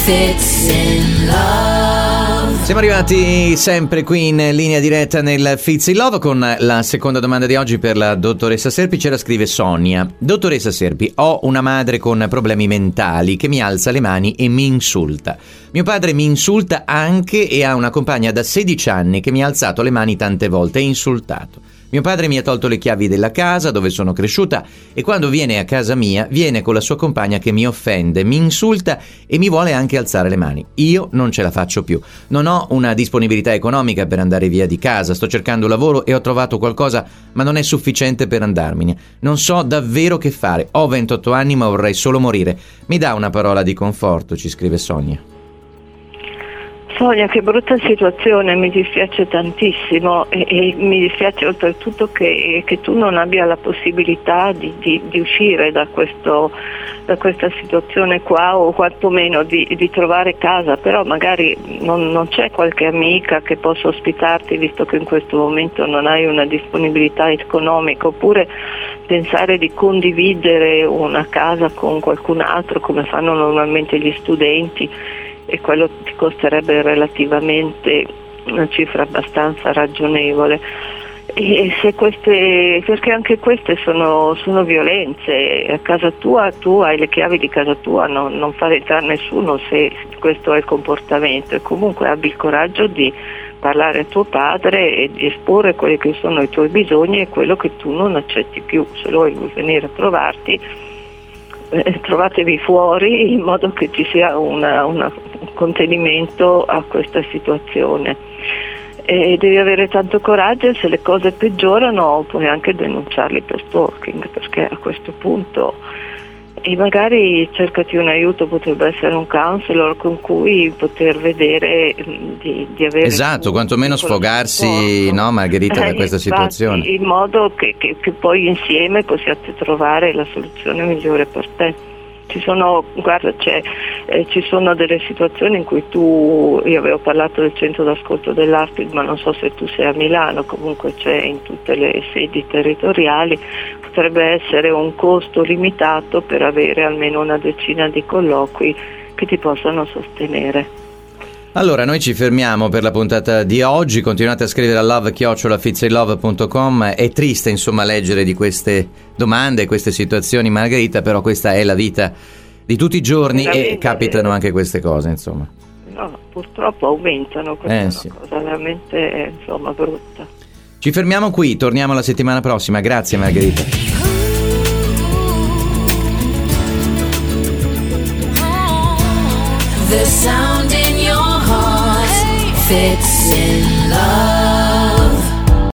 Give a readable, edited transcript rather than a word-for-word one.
Fits in Love. Siamo arrivati sempre qui in linea diretta nel Fits in Love con la seconda domanda di oggi per la dottoressa Serpi. Ce la scrive Sonia. Dottoressa Serpi, ho una madre con problemi mentali che mi alza le mani e mi insulta. Mio padre mi insulta anche e ha una compagna da 16 anni che mi ha alzato le mani tante volte e insultato. Mio padre mi ha tolto le chiavi della casa dove sono cresciuta e quando viene a casa mia viene con la sua compagna che mi offende, mi insulta e mi vuole anche alzare le mani. Io non ce la faccio più. Non ho una disponibilità economica per andare via di casa, sto cercando lavoro e ho trovato qualcosa ma non è sufficiente per andarmene. Non so davvero che fare. Ho 28 anni ma vorrei solo morire. Mi dà una parola di conforto, ci scrive Sonia. Sonia, che brutta situazione, mi dispiace tantissimo e mi dispiace oltretutto che tu non abbia la possibilità di uscire da questa situazione qua, o quantomeno di trovare casa, però magari non c'è qualche amica che possa ospitarti, visto che in questo momento non hai una disponibilità economica, oppure pensare di condividere una casa con qualcun altro come fanno normalmente gli studenti, e quello ti costerebbe relativamente una cifra abbastanza ragionevole. E se perché anche queste sono violenze. A casa tua tu hai le chiavi di casa tua, non fare entrare nessuno se questo è il comportamento, e comunque abbi il coraggio di parlare a tuo padre e di esporre quelli che sono i tuoi bisogni e quello che tu non accetti più. Se lui vuoi venire a trovarti, trovatevi fuori in modo che ci sia un contenimento a questa situazione, e devi avere tanto coraggio, e se le cose peggiorano puoi anche denunciarli per stalking, perché a questo punto, e magari cercati un aiuto, potrebbe essere un counselor con cui poter vedere di avere, esatto, quantomeno sfogarsi, no, Margherita, da questa situazione, in modo che poi insieme possiate trovare la soluzione migliore per te. Ci sono delle situazioni in cui io avevo parlato del centro d'ascolto dell'ASPID, ma non so se tu sei a Milano, comunque c'è in tutte le sedi territoriali. Potrebbe essere un costo limitato per avere almeno una decina di colloqui che ti possano sostenere. Allora, noi ci fermiamo per la puntata di oggi. Continuate a scrivere a love@fitsinlove.com. È triste, insomma, leggere di queste domande, queste situazioni, Margherita, però questa è la vita di tutti i giorni e capitano anche queste cose, insomma. No, purtroppo aumentano, questa è una cosa veramente, brutta. Ci fermiamo qui, torniamo la settimana prossima. Grazie, Margherita. The sound in your heart fits in love.